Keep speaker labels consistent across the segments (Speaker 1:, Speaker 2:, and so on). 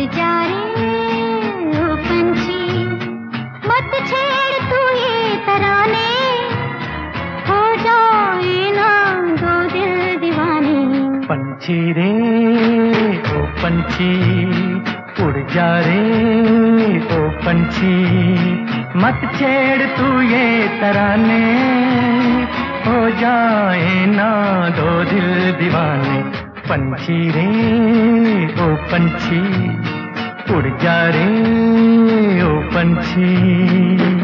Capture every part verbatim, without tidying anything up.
Speaker 1: जा रे ओ पंछी, मत छेड़ तू ये तराने, हो जाए ना दो दिल दीवाने।
Speaker 2: पंछी रे ओ पंछी, उड़ जा रे ओ पंछी, मत छेड़ तू ये तराने, हो जाए ना दो दिल दीवाने। पंछी रे ओ पंछी, उड़ जा रे ओ पंछी।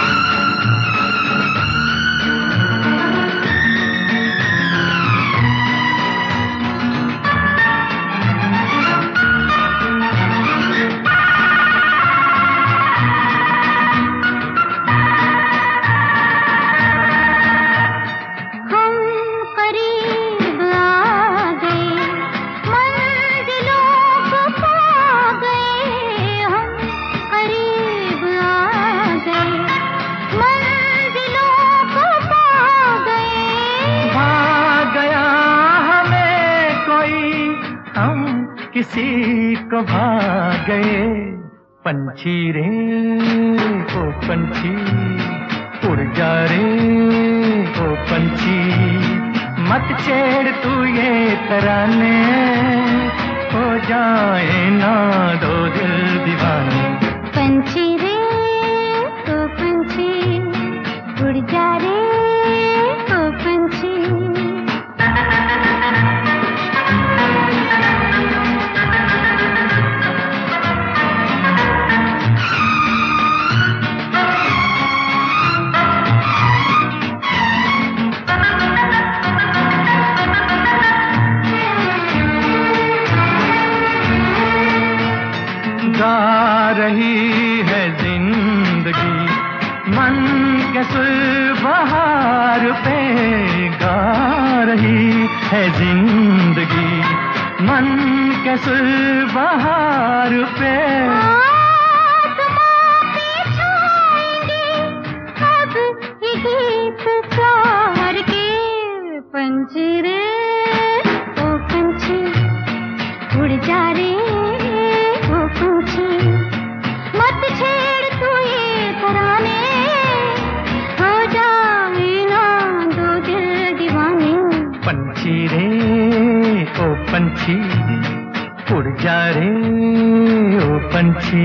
Speaker 2: किसी को भाग गए। पंछी रे ओ पंछी, उड़ जा रे ओ पंछी, मत छेड़ तू ये तराने, हो जाए ना दो दिल दीवाने।
Speaker 1: पंछी रे ओ पंछी, उड़ जा रे ओ पंछी।
Speaker 2: गा रही है जिंदगी मन के सुर बहार पे, गा रही है जिंदगी मन के सुर बहार पे।
Speaker 1: आसमां पे छाएंगे अब ये गीत प्यार के। पंछी रे ओ पंछी, उड़ जा रे ओ पंछी, मत छेड़ तू ये तराने, हो जाए ना दो दिल दीवाने।
Speaker 2: पंछी रे ओ पंछी, उड़ जा रे ओ पंछी।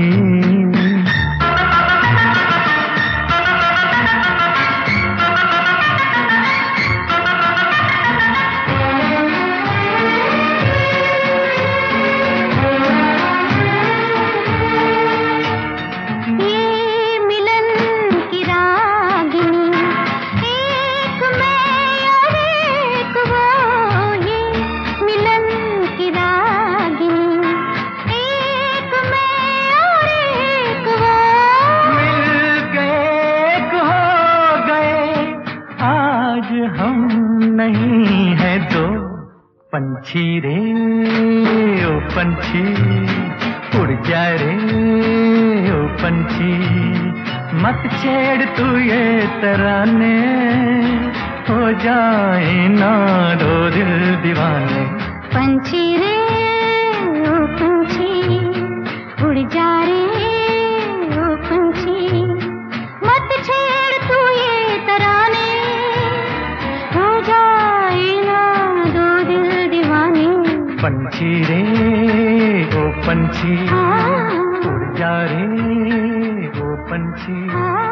Speaker 2: हम नहीं है दो। पंछी रे ओ पंछी, उड़ जा रे ओ पंछी, मत छेड़ तू ये तराने, हो जाए ना दो दिल दीवाने।
Speaker 1: पंछी रे ओ पंछी, उड़ जा रे ओ पंछी, मत छेड़ तू ये तराने, हो जाए ना दो दिल दीवाने।
Speaker 2: पंछी रे ओ पंछी, उड़ जा रे ओ पंछी।